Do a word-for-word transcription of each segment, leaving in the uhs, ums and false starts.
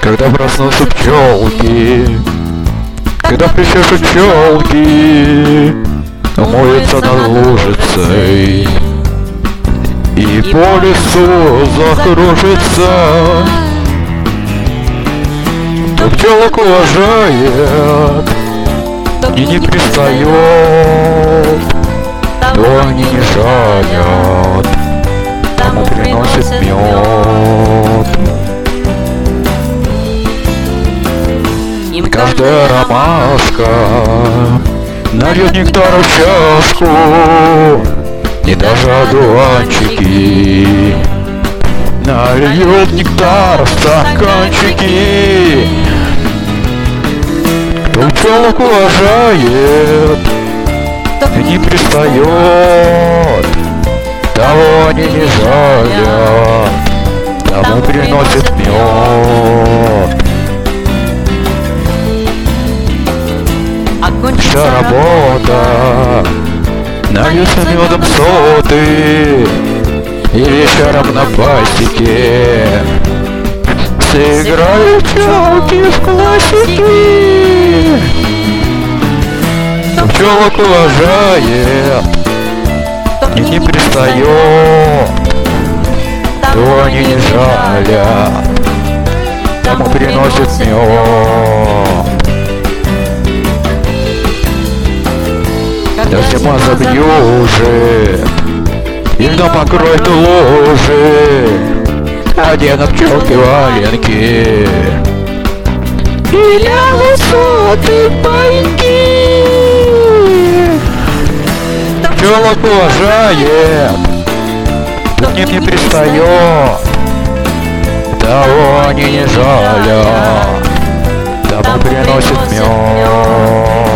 Когда проснутся пчелки, когда причешут челки, умоется над лужицей и по лесу закружится. Кто пчелок уважает и не пристает, то они не жалят, тому приносит мед. Каждая ромашка нальет нектара в чашку, и даже одуванчики нальют нектар в стаканчики. Кто пчелок уважает и не пристает, того они не жалят, тому приносит мед. Вся работа нальются медом соты, и вечером на пасеке сыграют пчелки в классики. Кто пчелок уважает и не пристает, то они не жалят, тому приносит мед. Да зима забьюжит и льдом покроет лужи, оденут пчелки валенки и лягут соты паиньки. Пчелок уважает, к ним не пристает, того они не жалят, тому приносит мед.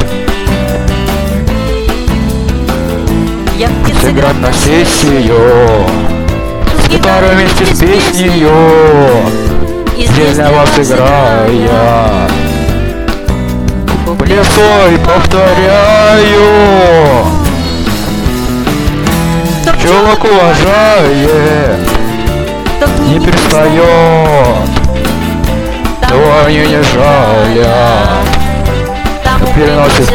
Сыграть на сессию с гитарой вместе с песнею, здесь для вас играя, плясой повторяю. Пчелок уважает, не перестает, то они не жалят, переносит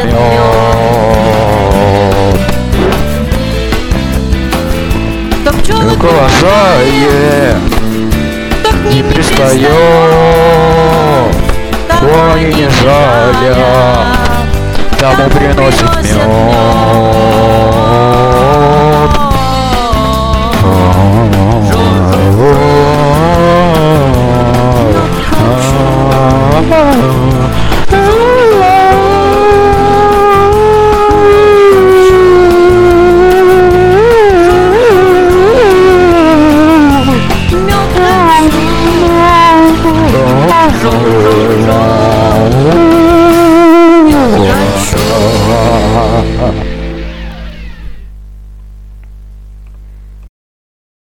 мед. Пчелок уважает, не пристает, то они не жалят, тому приносит мед. Хорошо.